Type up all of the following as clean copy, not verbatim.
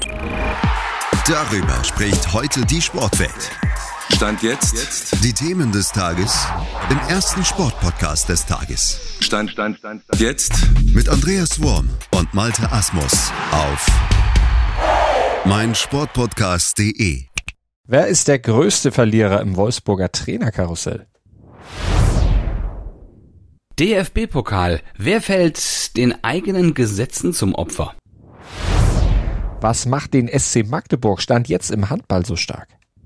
Darüber spricht heute die Sportwelt. Stand jetzt. Die Themen des Tages im ersten Sportpodcast des Tages. Stand jetzt. Mit Andreas Worm und Malte Asmus auf meinsportpodcast.de. Wer ist der größte Verlierer im Wolfsburger Trainerkarussell? DFB-Pokal. Wer fällt den eigenen Gesetzen zum Opfer? Was macht den SC Magdeburg Stand jetzt im Handball so stark?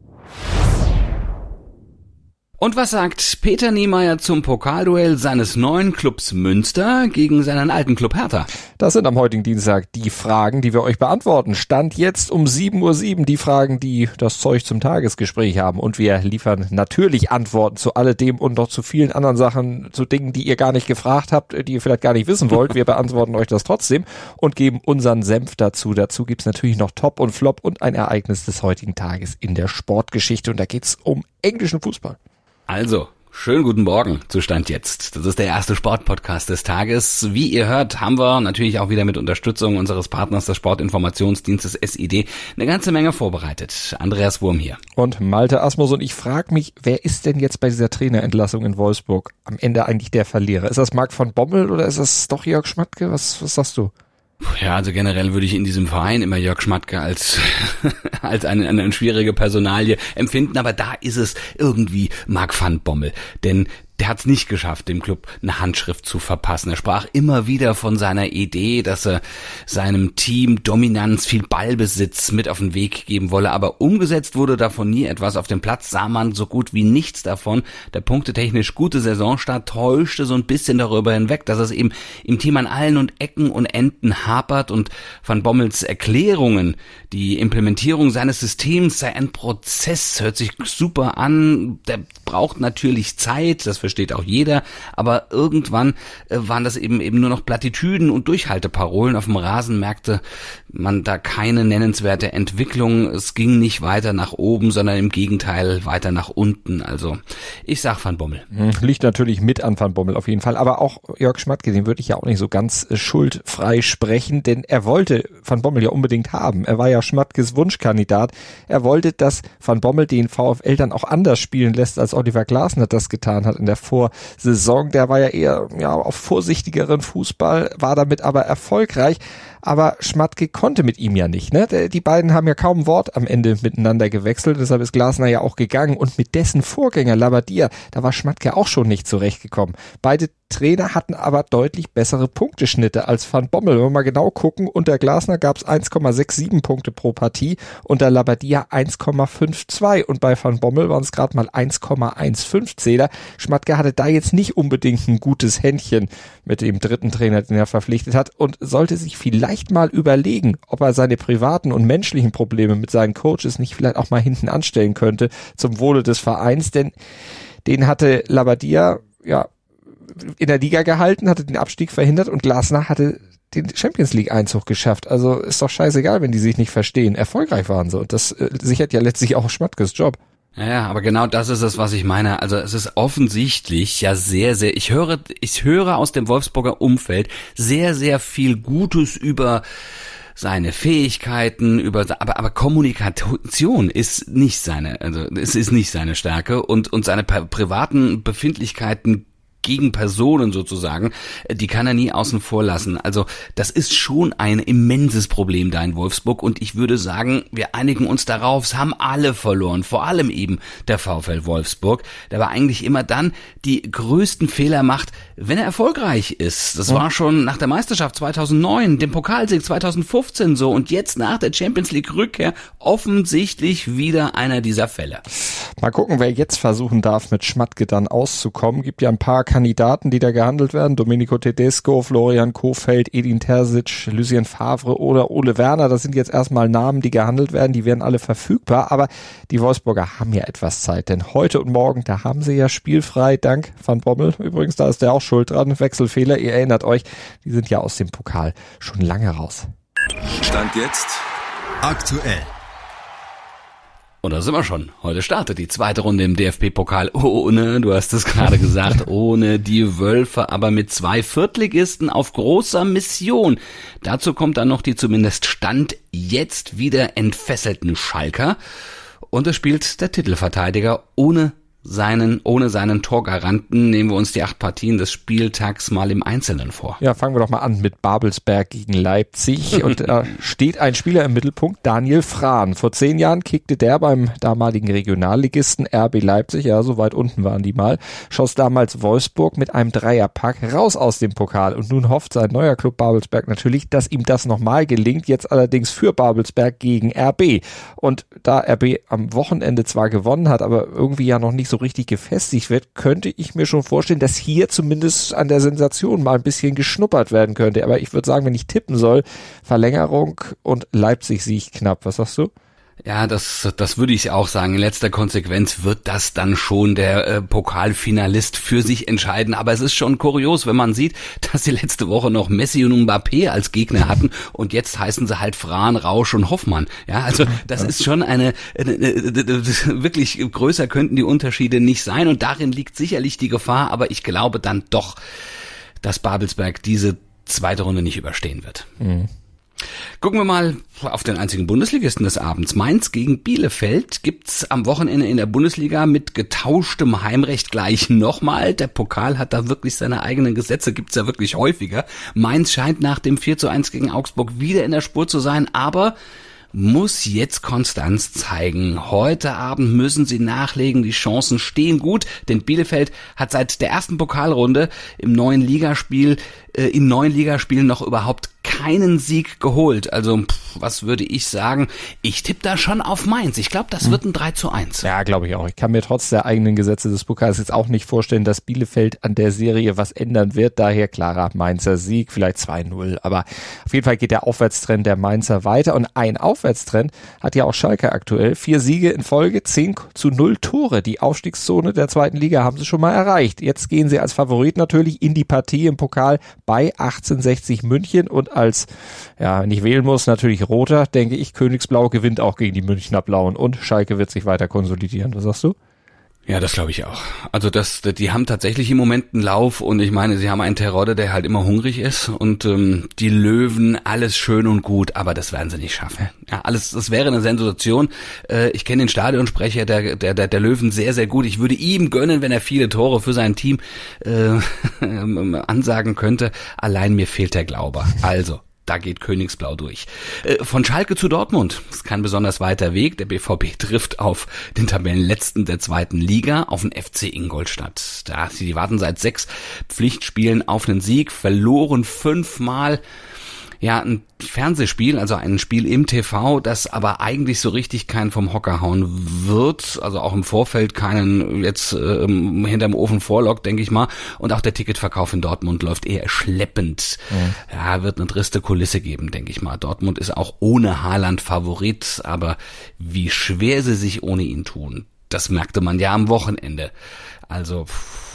Und was sagt Peter Niemeyer zum Pokalduell seines neuen Clubs Münster gegen seinen alten Club Hertha? Das sind am heutigen Dienstag die Fragen, die wir euch beantworten. Stand jetzt um 7:07 Uhr die Fragen, die das Zeug zum Tagesgespräch haben. Und wir liefern natürlich Antworten zu alledem und noch zu vielen anderen Sachen, zu Dingen, die ihr gar nicht gefragt habt, die ihr vielleicht gar nicht wissen wollt. Wir beantworten euch das trotzdem und geben unseren Senf dazu. Dazu gibt's natürlich noch Top und Flop und ein Ereignis des heutigen Tages in der Sportgeschichte. Und da geht's um englischen Fußball. Also, schönen guten Morgen zu Stand jetzt. Das ist der erste Sportpodcast des Tages. Wie ihr hört, haben wir natürlich auch wieder mit Unterstützung unseres Partners des Sportinformationsdienstes SID eine ganze Menge vorbereitet. Andreas Worm hier. Und Malte Asmus, und ich frage mich, wer ist denn jetzt bei dieser Trainerentlassung in Wolfsburg am Ende eigentlich der Verlierer? Ist das Marc van Bommel oder ist das doch Jörg Schmatke? Was sagst du? Ja, also generell würde ich in diesem Verein immer Jörg Schmatke als eine schwierige Personalie empfinden, aber da ist es irgendwie Marc van Bommel, denn der hat es nicht geschafft, dem Club eine Handschrift zu verpassen. Er sprach immer wieder von seiner Idee, dass er seinem Team Dominanz, viel Ballbesitz mit auf den Weg geben wolle, aber umgesetzt wurde davon nie etwas. Auf dem Platz sah man so gut wie nichts davon. Der punktetechnisch gute Saisonstart täuschte so ein bisschen darüber hinweg, dass es eben im Team an allen und Ecken und Enden hapert, und Van Bommels Erklärungen, die Implementierung seines Systems sei ein Prozess, hört sich super an, der braucht natürlich Zeit, das versteht auch jeder, aber irgendwann waren das eben nur noch Plattitüden und Durchhalteparolen. Auf dem Rasen merkte man da keine nennenswerte Entwicklung. Es ging nicht weiter nach oben, sondern im Gegenteil weiter nach unten. Also ich sag Van Bommel. Liegt natürlich mit an Van Bommel auf jeden Fall, aber auch Jörg Schmatke, den würde ich ja auch nicht so ganz schuldfrei sprechen, denn er wollte Van Bommel ja unbedingt haben. Er war ja Schmatkes Wunschkandidat. Er wollte, dass Van Bommel den VfL dann auch anders spielen lässt, als Oliver Glasner das getan hat in der Vorsaison. Der war ja eher auf vorsichtigeren Fußball, war damit aber erfolgreich. Aber Schmatke konnte mit ihm ja nicht, ne? Die beiden haben ja kaum ein Wort am Ende miteinander gewechselt, deshalb ist Glasner ja auch gegangen. Und mit dessen Vorgänger Labbadia, da war Schmatke auch schon nicht zurechtgekommen. Beide Trainer hatten aber deutlich bessere Punkteschnitte als Van Bommel. Wenn wir mal genau gucken, unter Glasner gab es 1,67 Punkte pro Partie, unter Labbadia 1,52 und bei Van Bommel waren es gerade mal 1,15 Zähler. Schmatke hatte da jetzt nicht unbedingt ein gutes Händchen mit dem dritten Trainer, den er verpflichtet hat, und sollte sich vielleicht mal überlegen, ob er seine privaten und menschlichen Probleme mit seinen Coaches nicht vielleicht auch mal hinten anstellen könnte zum Wohle des Vereins, denn den hatte Labbadia in der Liga gehalten, hatte den Abstieg verhindert, und Glasner hatte den Champions-League-Einzug geschafft. Also ist doch scheißegal, wenn die sich nicht verstehen. Erfolgreich waren sie, und das sichert ja letztlich auch Schmatkes Job. Ja, aber genau das ist es, was ich meine. Also es ist offensichtlich ja sehr, sehr, ich höre aus dem Wolfsburger Umfeld sehr, sehr viel Gutes über seine Fähigkeiten, aber Kommunikation ist nicht seine, also es ist nicht seine Stärke, und seine privaten Befindlichkeiten gegen Personen sozusagen, die kann er nie außen vor lassen. Also das ist schon ein immenses Problem da in Wolfsburg, und ich würde sagen, wir einigen uns darauf, es haben alle verloren, vor allem eben der VfL Wolfsburg, der aber eigentlich immer dann die größten Fehler macht, wenn er erfolgreich ist. Das war schon nach der Meisterschaft 2009, dem Pokalsieg 2015 so, und jetzt nach der Champions League Rückkehr offensichtlich wieder einer dieser Fälle. Mal gucken, wer jetzt versuchen darf, mit Schmatke dann auszukommen. Gibt ja ein paar Kandidaten, die da gehandelt werden. Domenico Tedesco, Florian Kohfeldt, Edin Terzic, Lucien Favre oder Ole Werner. Das sind jetzt erstmal Namen, die gehandelt werden. Die werden alle verfügbar. Aber die Wolfsburger haben ja etwas Zeit. Denn heute und morgen, da haben sie ja spielfrei. Dank Van Bommel. Übrigens, da ist der auch schuld dran. Wechselfehler. Ihr erinnert euch, die sind ja aus dem Pokal schon lange raus. Stand jetzt aktuell. Und da sind wir schon. Heute startet die zweite Runde im DFB-Pokal ohne, du hast es gerade gesagt, ohne die Wölfe, aber mit 2 Viertligisten auf großer Mission. Dazu kommt dann noch die zumindest Stand jetzt wieder entfesselten Schalker. Und es spielt der Titelverteidiger ohne seinen Torgaranten. Nehmen wir uns die 8 Partien des Spieltags mal im Einzelnen vor. Ja, fangen wir doch mal an mit Babelsberg gegen Leipzig. Und da steht ein Spieler im Mittelpunkt, Daniel Frahn. Vor 10 Jahren kickte der beim damaligen Regionalligisten RB Leipzig, ja, so weit unten waren die mal, schoss damals Wolfsburg mit einem Dreierpack raus aus dem Pokal. Und nun hofft sein neuer Club Babelsberg natürlich, dass ihm das nochmal gelingt, jetzt allerdings für Babelsberg gegen RB. Und da RB am Wochenende zwar gewonnen hat, aber irgendwie ja noch nicht so richtig gefestigt wird, könnte ich mir schon vorstellen, dass hier zumindest an der Sensation mal ein bisschen geschnuppert werden könnte. Aber ich würde sagen, wenn ich tippen soll, Verlängerung und Leipzig-Sieg knapp. Was sagst du? Ja, das würde ich auch sagen. In letzter Konsequenz wird das dann schon der Pokalfinalist für sich entscheiden. Aber es ist schon kurios, wenn man sieht, dass sie letzte Woche noch Messi und Mbappé als Gegner hatten und jetzt heißen sie halt Frahn, Rausch und Hoffmann. Ja, also das ist schon eine wirklich größer könnten die Unterschiede nicht sein und darin liegt sicherlich die Gefahr. Aber ich glaube dann doch, dass Babelsberg diese zweite Runde nicht überstehen wird. Mhm. Gucken wir mal auf den einzigen Bundesligisten des Abends. Mainz gegen Bielefeld gibt's am Wochenende in der Bundesliga mit getauschtem Heimrecht gleich nochmal. Der Pokal hat da wirklich seine eigenen Gesetze, gibt's ja wirklich häufiger. Mainz scheint nach dem 4:1 gegen Augsburg wieder in der Spur zu sein, aber muss jetzt Konstanz zeigen. Heute Abend müssen sie nachlegen, die Chancen stehen gut, denn Bielefeld hat seit der ersten Pokalrunde in 9 Ligaspielen noch überhaupt keinen Sieg geholt. Also, was würde ich sagen? Ich tippe da schon auf Mainz. Ich glaube, das wird ein 3:1. Ja, glaube ich auch. Ich kann mir trotz der eigenen Gesetze des Pokals jetzt auch nicht vorstellen, dass Bielefeld an der Serie was ändern wird. Daher klarer Mainzer Sieg, vielleicht 2:0. Aber auf jeden Fall geht der Aufwärtstrend der Mainzer weiter. Und ein Aufwärtstrend hat ja auch Schalke aktuell. 4 Siege in Folge, 10:0 Tore. Die Aufstiegszone der zweiten Liga haben sie schon mal erreicht. Jetzt gehen sie als Favorit natürlich in die Partie im Pokal bei 1860 München und als, ja, wenn ich wählen muss, natürlich roter, denke ich, Königsblau gewinnt auch gegen die Münchner Blauen und Schalke wird sich weiter konsolidieren. Was sagst du? Ja, das glaube ich auch. Also die haben tatsächlich im Moment einen Lauf und ich meine, sie haben einen Terodde, der halt immer hungrig ist und die Löwen, alles schön und gut, aber das werden sie nicht schaffen. Ja, das wäre eine Sensation. Ich kenne den Stadionsprecher der Löwen sehr, sehr gut. Ich würde ihm gönnen, wenn er viele Tore für sein Team ansagen könnte. Allein mir fehlt der Glaube. Also, da geht Königsblau durch. Von Schalke zu Dortmund. Das ist kein besonders weiter Weg. Der BVB trifft auf den Tabellenletzten der zweiten Liga, auf den FC Ingolstadt. Die warten seit 6 Pflichtspielen auf einen Sieg, verloren 5-mal. Ja, ein Fernsehspiel, also ein Spiel im TV, das aber eigentlich so richtig keinen vom Hocker hauen wird, also auch im Vorfeld keinen jetzt hinterm Ofen vorlockt, denke ich mal. Und auch der Ticketverkauf in Dortmund läuft eher schleppend. Ja, wird eine triste Kulisse geben, denke ich mal. Dortmund ist auch ohne Haaland Favorit, aber wie schwer sie sich ohne ihn tun, das merkte man ja am Wochenende. Also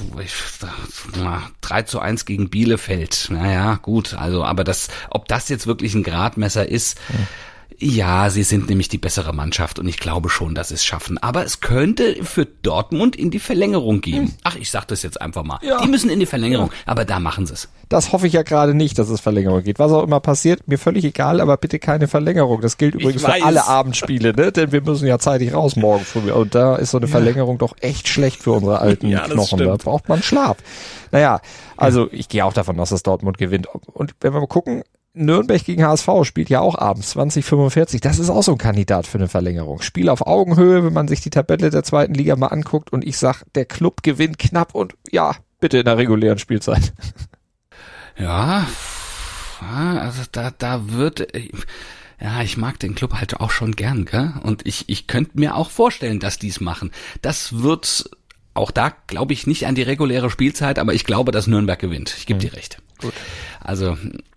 3:1 gegen Bielefeld. Naja, gut, also aber ob das jetzt wirklich ein Gradmesser ist, ja, sie sind nämlich die bessere Mannschaft und ich glaube schon, dass sie es schaffen. Aber es könnte für Dortmund in die Verlängerung gehen. Ach, ich sag das jetzt einfach mal. Ja. Die müssen in die Verlängerung, aber da machen sie es. Das hoffe ich ja gerade nicht, dass es Verlängerung geht. Was auch immer passiert, mir völlig egal, aber bitte keine Verlängerung. Das gilt übrigens für alle Abendspiele, ne? Denn wir müssen ja zeitig raus morgen früh. Und da ist so eine Verlängerung doch echt schlecht für unsere alten Knochen. Da braucht man Schlaf. Naja, also ich gehe auch davon aus, dass Dortmund gewinnt. Und wenn wir mal gucken, Nürnberg gegen HSV spielt ja auch abends 20:45. Das ist auch so ein Kandidat für eine Verlängerung. Spiel auf Augenhöhe, wenn man sich die Tabelle der zweiten Liga mal anguckt. Und ich sag, der Club gewinnt knapp und ja, bitte in der regulären Spielzeit. Ja, also da wird... Ja, ich mag den Club halt auch schon gern, gell? Und ich könnte mir auch vorstellen, dass die es machen. Das wird... Auch da glaube ich nicht an die reguläre Spielzeit, aber ich glaube, dass Nürnberg gewinnt. Ich gebe dir recht. Gut. Also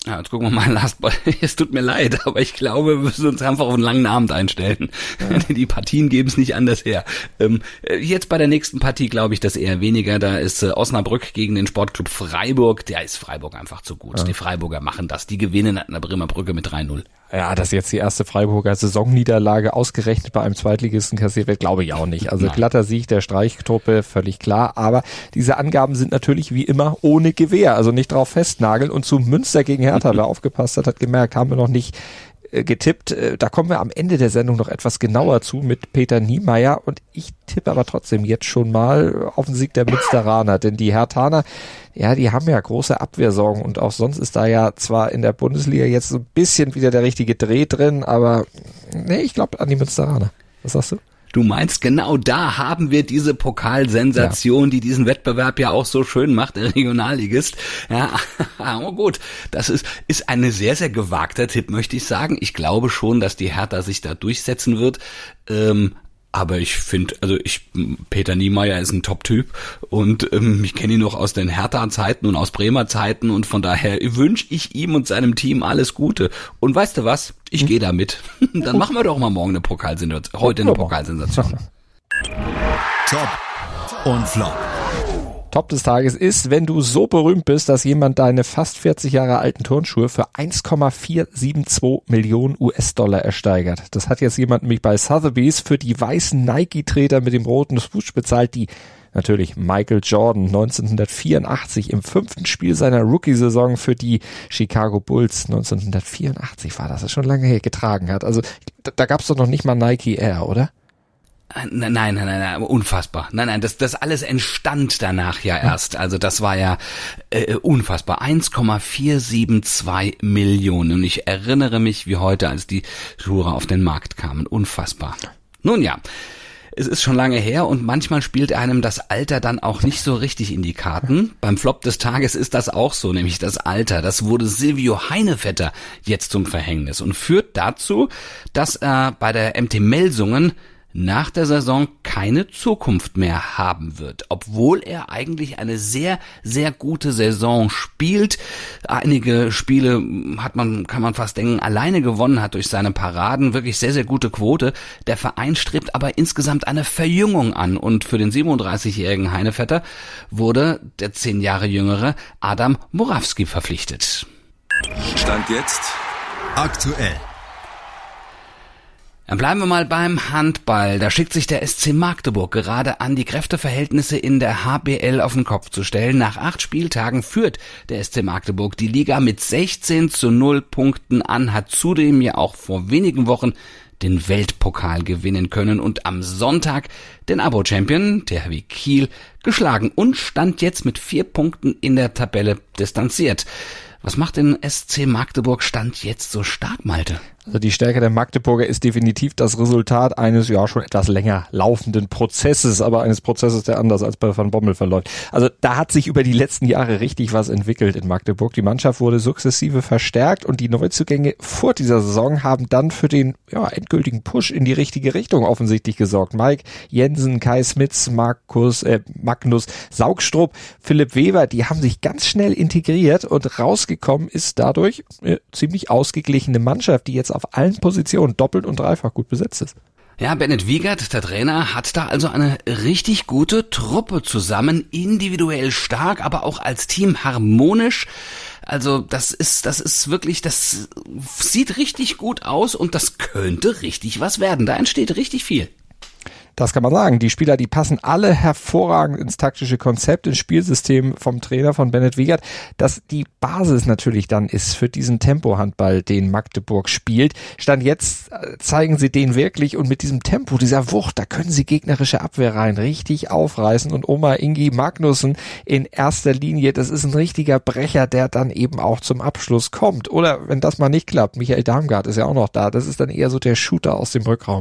Ja, jetzt gucken wir mal, es tut mir leid, aber ich glaube, wir müssen uns einfach auf einen langen Abend einstellen. Ja. Die Partien geben es nicht anders her. Jetzt bei der nächsten Partie glaube ich das eher weniger. Da ist Osnabrück gegen den Sportclub Freiburg. Da ist Freiburg einfach zu gut. Ja. Die Freiburger machen das. Die gewinnen an der Bremer Brücke mit 3-0. Ja, dass jetzt die erste Freiburger Saisonniederlage ausgerechnet bei einem Zweitligisten kassiert wird, glaube ich auch nicht. Also glatter Sieg der Streichtruppe, völlig klar. Aber diese Angaben sind natürlich wie immer ohne Gewähr, also nicht drauf festnageln. Und zu Münster gegen Hertha, wer aufgepasst hat gemerkt, haben wir noch nicht getippt. Da kommen wir am Ende der Sendung noch etwas genauer zu mit Peter Niemeyer. Und ich tippe aber trotzdem jetzt schon mal auf den Sieg der Münsteraner. Denn die Herthaner, ja, die haben ja große Abwehrsorgen. Und auch sonst ist da ja zwar in der Bundesliga jetzt so ein bisschen wieder der richtige Dreh drin. Aber nee, ich glaube an die Münsteraner. Was sagst du? Du meinst, genau da haben wir diese Pokalsensation, die diesen Wettbewerb ja auch so schön macht, der Regionalligist. Ja, aber gut, das ist eine sehr, sehr gewagter Tipp, möchte ich sagen. Ich glaube schon, dass die Hertha sich da durchsetzen wird. Aber ich finde, Peter Niemeyer ist ein Top-Typ und ich kenne ihn noch aus den Hertha-Zeiten und aus Bremer Zeiten und von daher wünsche ich ihm und seinem Team alles Gute. Und weißt du was? Ich gehe da mit. Dann machen wir doch mal morgen eine Pokalsensation. Heute eine Pokalsensation. Top und Flop. Top des Tages ist, wenn du so berühmt bist, dass jemand deine fast 40 Jahre alten Turnschuhe für 1,472 Millionen US-Dollar ersteigert. Das hat jetzt jemand nämlich bei Sotheby's für die weißen Nike-Treter mit dem roten Swoosh bezahlt, die natürlich Michael Jordan 1984 im 5. Spiel seiner Rookie-Saison für die Chicago Bulls 1984 war das schon lange her getragen hat. Also da gab's doch noch nicht mal Nike Air, oder? Nein, unfassbar. Nein, das alles entstand danach ja erst. Also das war ja unfassbar. 1,472 Millionen. Und ich erinnere mich wie heute, als die Schuhe auf den Markt kamen. Unfassbar. Nun ja, es ist schon lange her und manchmal spielt einem das Alter dann auch nicht so richtig in die Karten. Beim Flop des Tages ist das auch so, nämlich das Alter. Das wurde Silvio Heinevetter jetzt zum Verhängnis und führt dazu, dass er bei der MT Melsungen nach der Saison keine Zukunft mehr haben wird, obwohl er eigentlich eine sehr, sehr gute Saison spielt. Einige Spiele kann man fast denken, alleine gewonnen hat durch seine Paraden, wirklich sehr, sehr gute Quote. Der Verein strebt aber insgesamt eine Verjüngung an und für den 37-jährigen Heinevetter wurde der 10 Jahre jüngere Adam Morawski verpflichtet. Stand jetzt aktuell. Dann bleiben wir mal beim Handball. Da schickt sich der SC Magdeburg gerade an, die Kräfteverhältnisse in der HBL auf den Kopf zu stellen. Nach 8 Spieltagen führt der SC Magdeburg die Liga mit 16:0 Punkten an, hat zudem ja auch vor wenigen Wochen den Weltpokal gewinnen können und am Sonntag den Abo-Champion, der HW Kiel, geschlagen und stand jetzt mit 4 Punkten in der Tabelle distanziert. Was macht den SC Magdeburg Stand jetzt so stark, Malte? Also die Stärke der Magdeburger ist definitiv das Resultat eines ja schon etwas länger laufenden Prozesses, aber eines Prozesses, der anders als bei Van Bommel verläuft. Also da hat sich über die letzten Jahre richtig was entwickelt in Magdeburg. Die Mannschaft wurde sukzessive verstärkt und die Neuzugänge vor dieser Saison haben dann für den endgültigen Push in die richtige Richtung offensichtlich gesorgt. Mike Jensen, Kai Smits, Magnus Saugstrup, Philipp Weber, die haben sich ganz schnell integriert und rausgekommen ist dadurch eine ziemlich ausgeglichene Mannschaft, die jetzt auf allen Positionen doppelt und dreifach gut besetzt ist. Ja, Bennett Wiegert, der Trainer, hat da also eine richtig gute Truppe zusammen, individuell stark, aber auch als Team harmonisch. Also das ist wirklich, das sieht richtig gut aus und das könnte richtig was werden. Da entsteht richtig viel. Das kann man sagen. Die Spieler, die passen alle hervorragend ins taktische Konzept, ins Spielsystem vom Trainer von Bennett Wiegert, dass die Basis natürlich dann ist für diesen Tempo-Handball, den Magdeburg spielt. Stand jetzt zeigen sie den wirklich und mit diesem Tempo, dieser Wucht, da können sie gegnerische Abwehrreihen richtig aufreißen und Omar Ingi Magnussen in erster Linie, das ist ein richtiger Brecher, der dann eben auch zum Abschluss kommt. Oder wenn das mal nicht klappt, Michael Darmgard ist ja auch noch da, das ist dann eher so der Shooter aus dem Rückraum.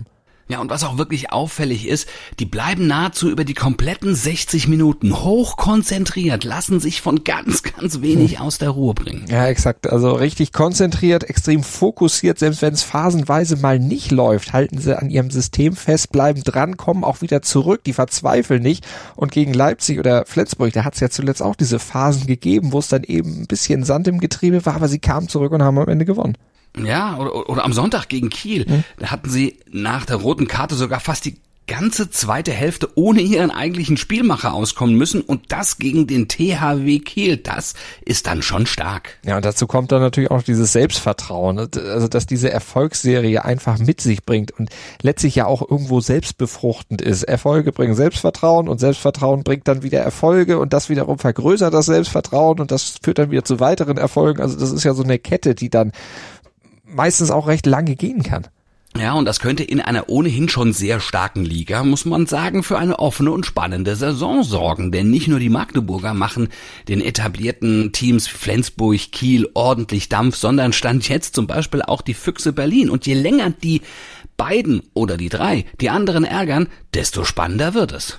Ja, und was auch wirklich auffällig ist, die bleiben nahezu über die kompletten 60 Minuten hochkonzentriert, lassen sich von ganz, ganz wenig aus der Ruhe bringen. Ja, exakt. Also richtig konzentriert, extrem fokussiert, selbst wenn es phasenweise mal nicht läuft, halten sie an ihrem System fest, bleiben dran, kommen auch wieder zurück, die verzweifeln nicht. Und gegen Leipzig oder Flensburg, da hat es ja zuletzt auch diese Phasen gegeben, wo es dann eben ein bisschen Sand im Getriebe war, aber sie kamen zurück und haben am Ende gewonnen. Ja, oder am Sonntag gegen Kiel, da hatten sie nach der roten Karte sogar fast die ganze zweite Hälfte ohne ihren eigentlichen Spielmacher auskommen müssen und das gegen den THW Kiel, das ist dann schon stark. Ja, und dazu kommt dann natürlich auch dieses Selbstvertrauen, also dass diese Erfolgsserie einfach mit sich bringt und letztlich ja auch irgendwo selbstbefruchtend ist. Erfolge bringen Selbstvertrauen und Selbstvertrauen bringt dann wieder Erfolge und das wiederum vergrößert das Selbstvertrauen und das führt dann wieder zu weiteren Erfolgen. Also das ist ja so eine Kette, die dann meistens auch recht lange gehen kann. Ja, und das könnte in einer ohnehin schon sehr starken Liga, muss man sagen, für eine offene und spannende Saison sorgen. Denn nicht nur die Magdeburger machen den etablierten Teams Flensburg, Kiel ordentlich Dampf, sondern stand jetzt zum Beispiel auch die Füchse Berlin. Und je länger die beiden oder die drei die anderen ärgern, desto spannender wird es.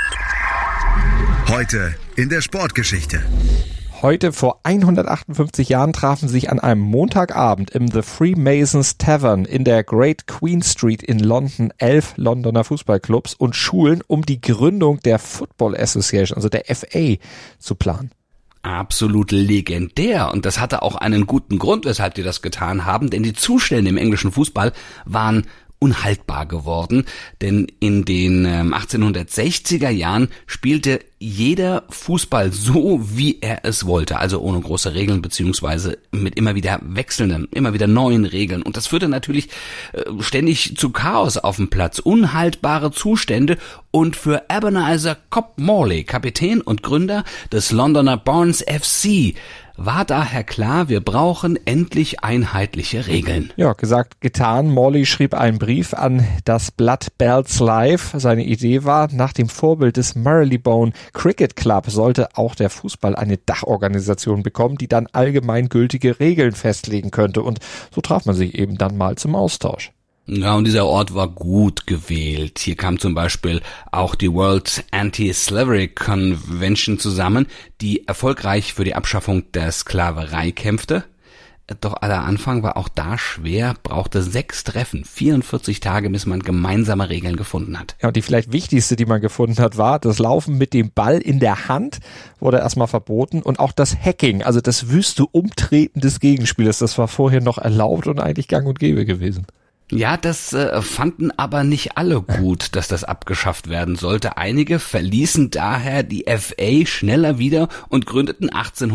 Heute in der Sportgeschichte. Heute vor 158 Jahren trafen sich an einem Montagabend im The Freemasons Tavern in der Great Queen Street in London 11 Londoner Fußballclubs und Schulen, um die Gründung der Football Association, also der FA, zu planen. Absolut legendär und das hatte auch einen guten Grund, weshalb die das getan haben, denn die Zustände im englischen Fußball waren unhaltbar geworden, denn in den 1860er Jahren spielte jeder Fußball so, wie er es wollte, also ohne große Regeln beziehungsweise mit immer wieder wechselnden, immer wieder neuen Regeln und das führte natürlich ständig zu Chaos auf dem Platz, unhaltbare Zustände und für Ebenezer Cobb Morley, Kapitän und Gründer des Londoner Barnes FC, war daher klar, wir brauchen endlich einheitliche Regeln. Ja, gesagt, getan. Morley schrieb einen Brief an das Blatt Bells Live. Seine Idee war, nach dem Vorbild des Marylebone Cricket Club sollte auch der Fußball eine Dachorganisation bekommen, die dann allgemeingültige Regeln festlegen könnte. Und so traf man sich eben dann mal zum Austausch. Ja, und dieser Ort war gut gewählt. Hier kam zum Beispiel auch die World Anti-Slavery Convention zusammen, die erfolgreich für die Abschaffung der Sklaverei kämpfte. Doch aller Anfang war auch da schwer, brauchte 6 Treffen, 44 Tage, bis man gemeinsame Regeln gefunden hat. Ja, und die vielleicht wichtigste, die man gefunden hat, war, das Laufen mit dem Ball in der Hand wurde erstmal verboten und auch das Hacking, also das wüste Umtreten des Gegenspielers, das war vorher noch erlaubt und eigentlich gang und gäbe gewesen. Ja, das fanden aber nicht alle gut, dass das abgeschafft werden sollte. Einige verließen daher die FA schneller wieder und gründeten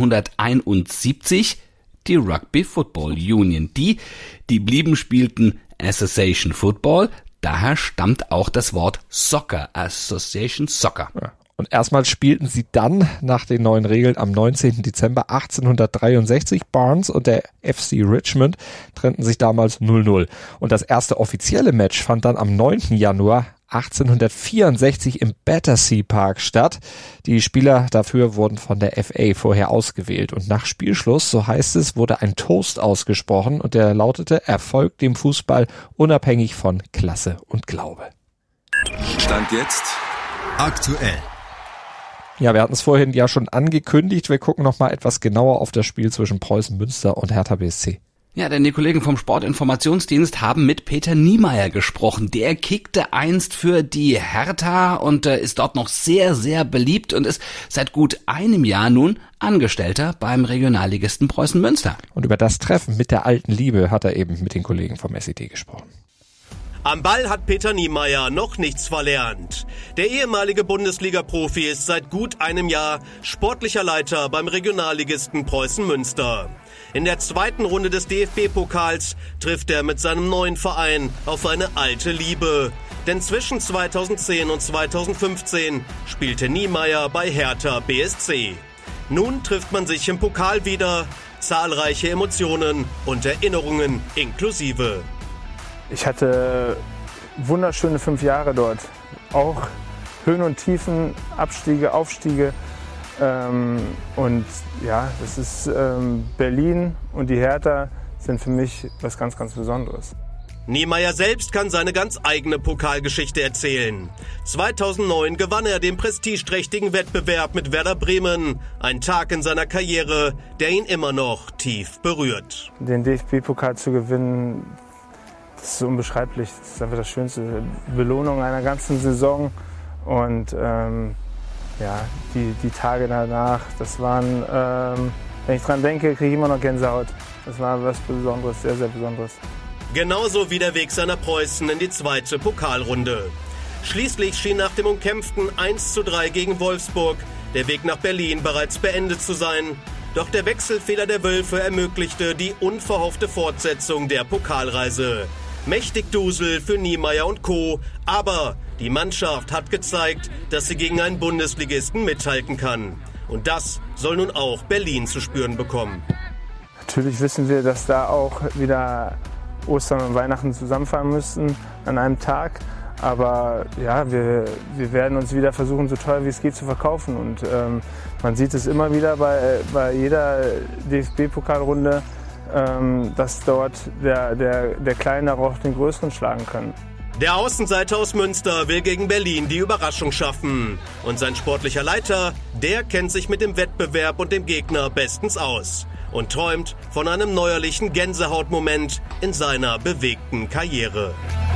1871 die Rugby Football Union. Die blieben, spielten Association Football, daher stammt auch das Wort Soccer, Association Soccer. Ja. Und erstmals spielten sie dann nach den neuen Regeln am 19. Dezember 1863. Barnes und der FC Richmond trennten sich damals 0-0. Und das erste offizielle Match fand dann am 9. Januar 1864 im Battersea Park statt. Die Spieler dafür wurden von der FA vorher ausgewählt. Und nach Spielschluss, so heißt es, wurde ein Toast ausgesprochen und der lautete: Erfolg dem Fußball unabhängig von Klasse und Glaube. Stand jetzt aktuell. Ja, wir hatten es vorhin ja schon angekündigt. Wir gucken noch mal etwas genauer auf das Spiel zwischen Preußen Münster und Hertha BSC. Ja, denn die Kollegen vom Sportinformationsdienst haben mit Peter Niemeyer gesprochen. Der kickte einst für die Hertha und ist dort noch sehr, sehr beliebt und ist seit gut einem Jahr nun Angestellter beim Regionalligisten Preußen Münster. Und über das Treffen mit der alten Liebe hat er eben mit den Kollegen vom SED gesprochen. Am Ball hat Peter Niemeyer noch nichts verlernt. Der ehemalige Bundesliga-Profi ist seit gut einem Jahr sportlicher Leiter beim Regionalligisten Preußen Münster. In der zweiten Runde des DFB-Pokals trifft er mit seinem neuen Verein auf eine alte Liebe. Denn zwischen 2010 und 2015 spielte Niemeyer bei Hertha BSC. Nun trifft man sich im Pokal wieder. Zahlreiche Emotionen und Erinnerungen inklusive. Ich hatte wunderschöne 5 Jahre dort. Auch Höhen und Tiefen, Abstiege, Aufstiege. Und ja, das ist Berlin und die Hertha sind für mich was ganz, ganz Besonderes. Niemeyer selbst kann seine ganz eigene Pokalgeschichte erzählen. 2009 gewann er den prestigeträchtigen Wettbewerb mit Werder Bremen. Ein Tag in seiner Karriere, der ihn immer noch tief berührt. Den DFB-Pokal zu gewinnen, das ist unbeschreiblich. Das ist einfach das schönste Belohnung einer ganzen Saison. Und die Tage danach, das waren, wenn ich dran denke, kriege ich immer noch Gänsehaut. Das war was Besonderes, sehr, sehr Besonderes. Genauso wie der Weg seiner Preußen in die zweite Pokalrunde. Schließlich schien nach dem umkämpften 1:3 gegen Wolfsburg der Weg nach Berlin bereits beendet zu sein. Doch der Wechselfehler der Wölfe ermöglichte die unverhoffte Fortsetzung der Pokalreise. Mächtig Dusel für Niemeyer und Co., aber die Mannschaft hat gezeigt, dass sie gegen einen Bundesligisten mithalten kann. Und das soll nun auch Berlin zu spüren bekommen. Natürlich wissen wir, dass da auch wieder Ostern und Weihnachten zusammenfallen müssten an einem Tag. Aber ja, wir werden uns wieder versuchen, so teuer wie es geht zu verkaufen. Und man sieht es immer wieder bei jeder DFB-Pokalrunde, dass dort der Kleinere auch den Größeren schlagen kann. Der Außenseiter aus Münster will gegen Berlin die Überraschung schaffen. Und sein sportlicher Leiter, der kennt sich mit dem Wettbewerb und dem Gegner bestens aus. Und träumt von einem neuerlichen Gänsehautmoment in seiner bewegten Karriere.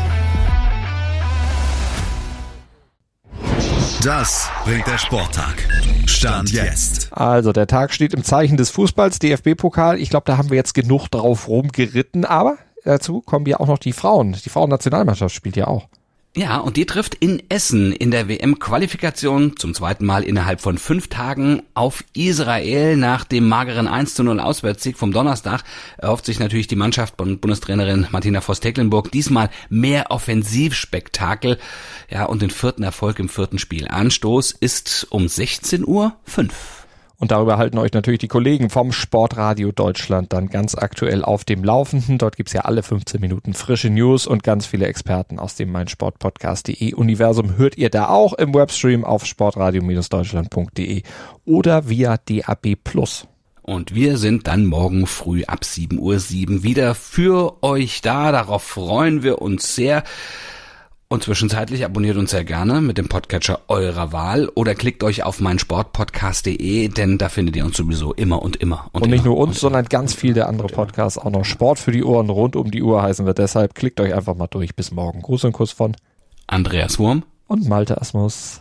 Das bringt der Sporttag. Stand jetzt. Also der Tag steht im Zeichen des Fußballs, DFB-Pokal. Ich glaube, da haben wir jetzt genug drauf rumgeritten. Aber dazu kommen ja auch noch die Frauen. Die Frauennationalmannschaft spielt ja auch. Ja, und die trifft in Essen in der WM-Qualifikation zum zweiten Mal innerhalb von 5 Tagen auf Israel. Nach dem mageren 1:0 Auswärtssieg vom Donnerstag erhofft sich natürlich die Mannschaft von Bundestrainerin Martina Voss-Tecklenburg diesmal mehr Offensivspektakel. Ja, und den 4. Erfolg im 4. Spiel. Anstoß ist um 16:05 Uhr. Und darüber halten euch natürlich die Kollegen vom Sportradio Deutschland dann ganz aktuell auf dem Laufenden. Dort gibt's ja alle 15 Minuten frische News und ganz viele Experten aus dem meinsportpodcast.de Universum hört ihr da auch im Webstream auf sportradio-deutschland.de oder via DAB+. Und wir sind dann morgen früh ab 7:07 Uhr wieder für euch da. Darauf freuen wir uns sehr. Und zwischenzeitlich abonniert uns sehr gerne mit dem Podcatcher eurer Wahl oder klickt euch auf meinsportpodcast.de, denn da findet ihr uns sowieso immer und immer. Und nicht nur uns, sondern ganz viele andere Podcasts, auch noch Sport für die Ohren, rund um die Uhr heißen wir deshalb. Klickt euch einfach mal durch. Bis morgen. Gruß und Kuss von Andreas Wurm und Malte Asmus.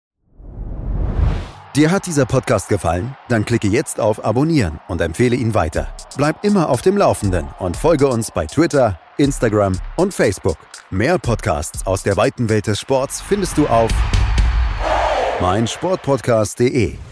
Dir hat dieser Podcast gefallen? Dann klicke jetzt auf Abonnieren und empfehle ihn weiter. Bleib immer auf dem Laufenden und folge uns bei Twitter, Instagram und Facebook. Mehr Podcasts aus der weiten Welt des Sports findest du auf meinsportpodcast.de.